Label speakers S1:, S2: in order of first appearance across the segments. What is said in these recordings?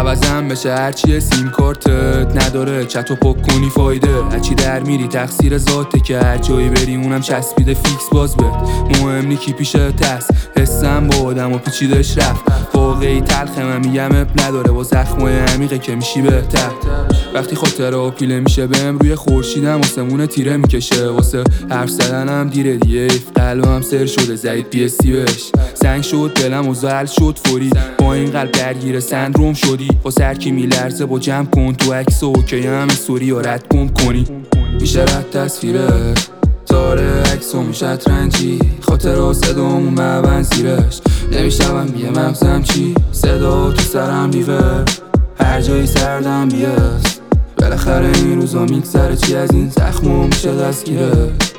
S1: عوضم بشه هرچیه سیم کارتت نداره چت و پک کنی فایده. هرچی در میری تقصیر ذاته که هر جایی بری اونم چسبیده فیکس باز بهت. مهم نی کی پیشه تست حسم با آدم و پیچیدش رفت. واقعی تلخه من میگم اب نداره با زخمای عمیقه که میشی بهتر. وقتی خاطره و پیله میشه بهم روی خورشیدم آسمون تیره میکشه. واسه حرف زدنم دیره دیگه قلبم سر شده زید PSG بهش. سنگ شد دلم و زل شد فوری با این قلب درگیر سندروم شدی. واسه هر کی میلرزه با جمع کن تو عکس اوکی همه سوری یا رد کنی. میشه رد تصویرت تاره عکس و میشت رنجی خاطر و صدامون مبن زیرش. نمیشم بیه مغزم چی صدا تو سرم بیور هر جایی سردم بیاست. بالاخره این روزا میگذره چی از این زخمو میشه دستگیره.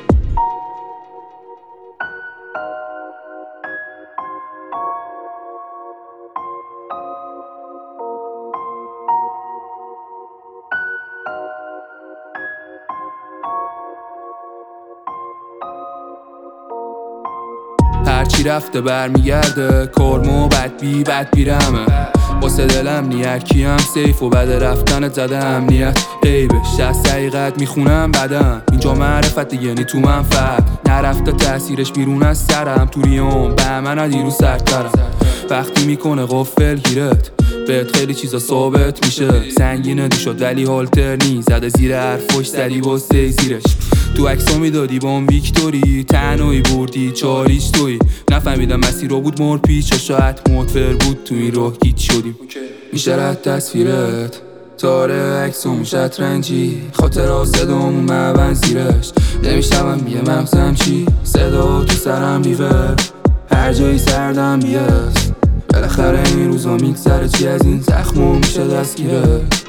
S1: هرچی رفته برمیگرده کارمو بد بیرمه. واسه دلم نیرکیم سیف و بعد رفتن زده امنیت غیبش از حقیقت میخونم بدم. اینجا معرفت دیگه نی تو منفعت نرفته تأثیرش بیرون از سرم. تو ریام به من دیرو سرترم وقتی میکنه غافل گیرت بهت خیلی چیزا ثابت میشه. سنگینه دی شد ولی هالتر نی زده زیر حرفاش زدی واسه زیرش. تو عکسا میدادی با اون ویکتوری تنهایی بردی چاریش توی نفهمیدم مسیر رو بود مر پیچ شاید متفر بود تو این راه گیت شدیم. میشه رد تصویرت تاره عکس و میشت رنجی خاطر صدامون مبن زیرش. نمیشم بیه مغزم چی صدا تو سرم بیور هر جایی سردم بیاست. بالاخره این روزا میگذره چی از این زخمو میشه دستگیره.